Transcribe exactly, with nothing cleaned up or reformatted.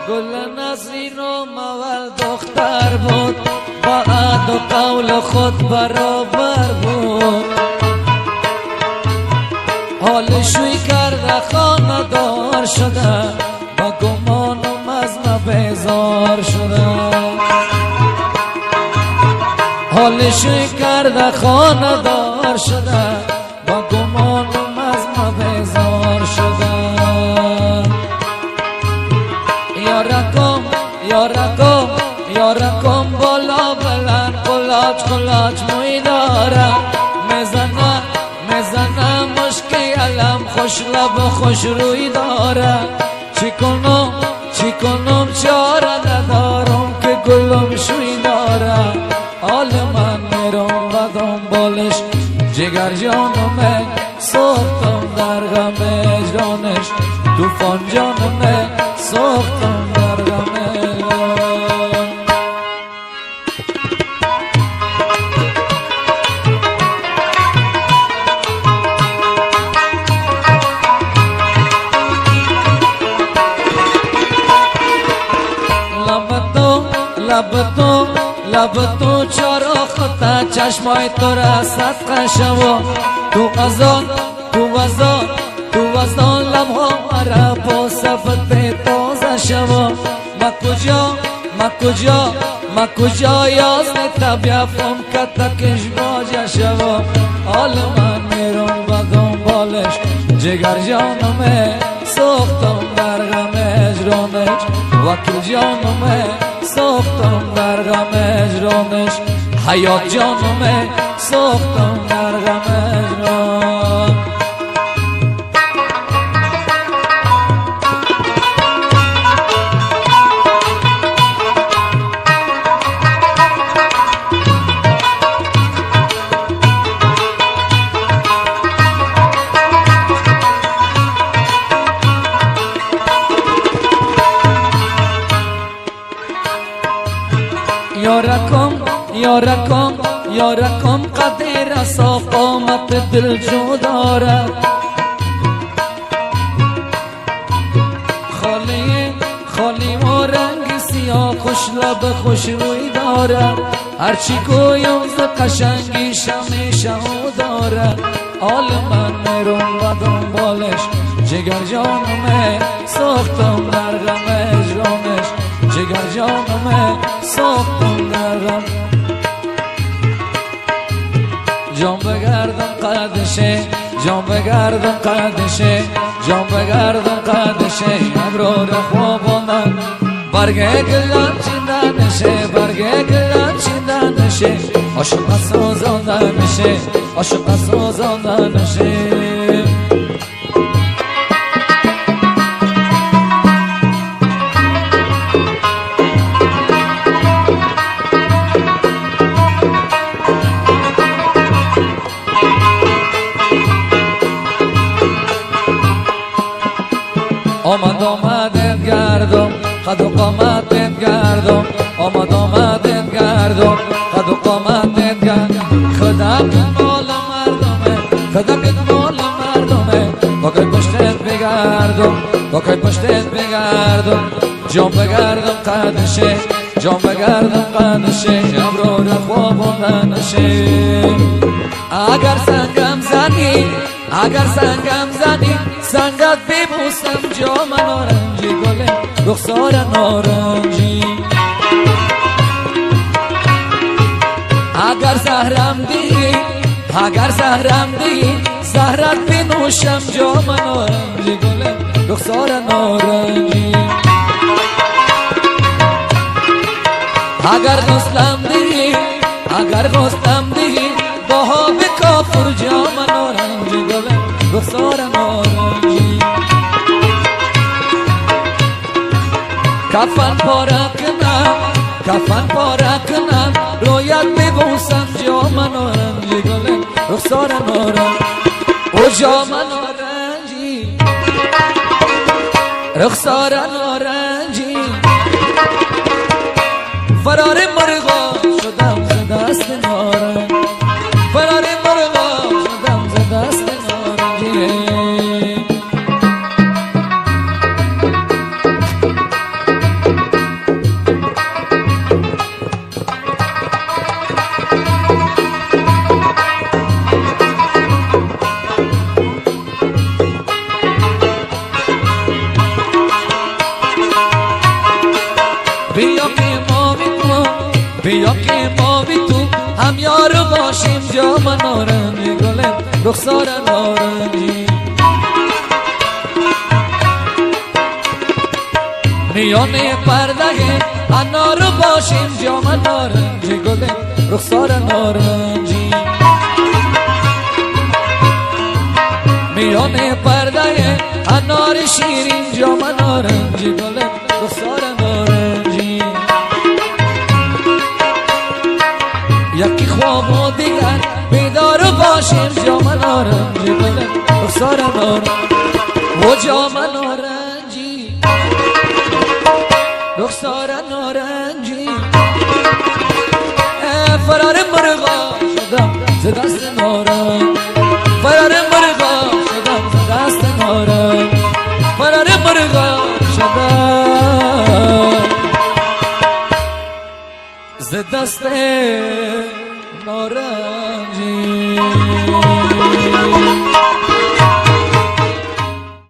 گل نسرین و مول دختر بود، با عد و قول خود برابر بود. حال شوی کرده خانه دار شده، با گمان و مزم بیزار شده. حال شوی کرده خانه دار شده، با گمان و مزم بیزار شده. یارکم یارکم یارکم بالا بلند قلاج قلاج موی داره، میزنه میزنه مشکی علم خوش لب و خوش روی داره. چی کنم چی کنم چاره ندارم که گلم شوی داره. حال من میرم و دنبالش جگر جانمه، سوختم در غم اجرانش توفان جانمه، سوختم در غم اجران. لب تو لب تو لب تو چارا خطا چشمای تو را صدقه شوا. تو ازان تو ازان تو ازان لبها مرا با صفت تازه شوا. ما کجا ما کجا ما کجا یازن طبیعفم که تکش باجه شوا. حال من میرم و دنبالش جگر جانمه، سوختم در غم اجرانش وکیل جانمه، سوختم در غم اجرانش حیات جانمه، سوختم در غم اجران. یارکم یارکم یارکم قدر صاف قامت دل جو دارد. خالی خالی و رنگ سیاه خوش لب خوش روی دارد. هرچی گویم ز قشنگیش همیشه او دارد. حال من میرم و دنبالش جگر جانمه، سوختم در غم اجرانش جگر جانمه، سوختم در غم. جان بگردم قدشه جان بگردم قدشه جان بگردم قدشه. ابرار خوابانم برگه گلم چیندنشه، برگه گلم چیندنشه. عاشق سازاندنشه عاشق سازاندنشه. آمد آمدت گردم قد و قامتت گردم، آمد آمدت گردم قد و قامتت گردم. خدک مال مردمه خدک مال مردمه، با که پشتت بگردم با که پشتت بگردم. جان بگردم قدشه جان بگردم قدشه، ابرار خواباندنشه. اگر سنگم زنی اگر سنگم زنی سنگت ببوسم جام نارنجی گله رخسار نارنجی. اگر زهرم دی اگر زهرم دی زهرت بنوشم جام نارنجی گله رخسار نارنجی. اگر غسلم دی اگر غسلم دی باها به کافر جام نارنجی گله رخسار نارنجی. کفن پاره کنم کفن پاره کنم رویت ببوسم جام نارنجی گله رخسار نارنجی. او جام نارنجی رخسار نارنجی. فرار مرغا شدم ز دست نارنجی، فرار مرغا شدم ز دست نارنجی. بیا که ما بی تو هم یار باشیم جام نارنجی گلم رخسار نارنجی میان پرده انار باشیم جام نارنجی گلم رخسار نارنجی میان پرده انار شیرین جام نارنجی گلم رخسار نارنجی یکی خواب و دیگر بیدار باشیم جام نارنجی گلم رخسار نارنجی و جام نارنجی رخسار نارنجی فرار مرغا شدم ز دست نارنج فرار مرغا شدم ز دست نارنج فرار مرغا شدم ز دست نارنجی